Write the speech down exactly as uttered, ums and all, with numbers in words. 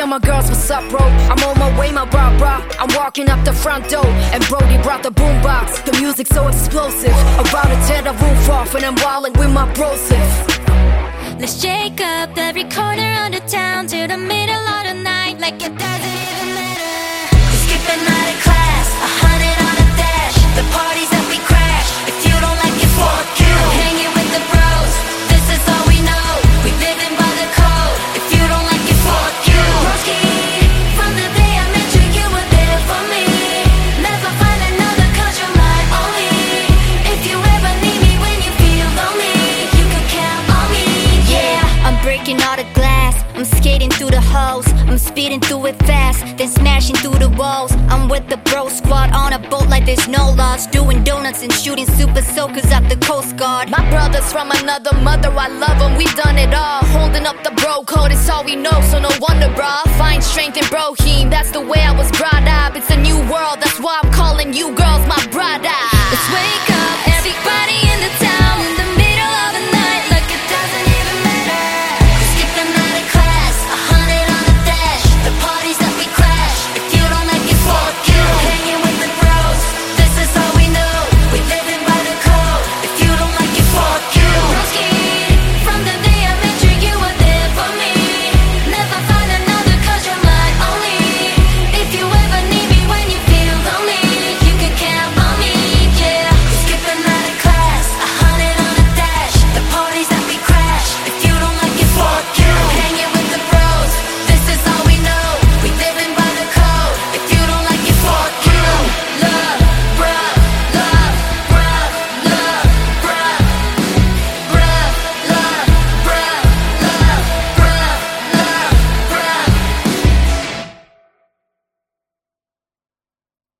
Tell my girls what's up, bro. I'm on my way, my bra bra. I'm walking up the front door, and Brody brought the boombox. The music's so explosive, about to tear the roof off, and I'm wildin' with my brosif. Let's shake up every corner of the town to the middle of the night, like it doesn't even matter. We're skipping out of class, a hundred on a dash. The parties that we crash. If you don't like it, fuck you. Hanging with the bros, this is all we know. We living by the code. If you don't like it, fuck you. Broski, from the day I met you, you were there for me. Never find another 'cause you're my only. If you ever need me when you feel lonely, you can count on me. Yeah, I'm breaking all the glass, I'm skating through the holes, I'm speeding through it fast, then smashing through the walls. I'm with the bro squad on a boat like there's no loss, doing donuts and shooting super soakers at the Coast Guard. My brother's from another mother, I love him, we've done it all. Holding up the bro code, it's all we know, so no wonder, brah. Find strength in Brohim, that's the way I was brought up. It's a new world, that's why I'm calling you girl.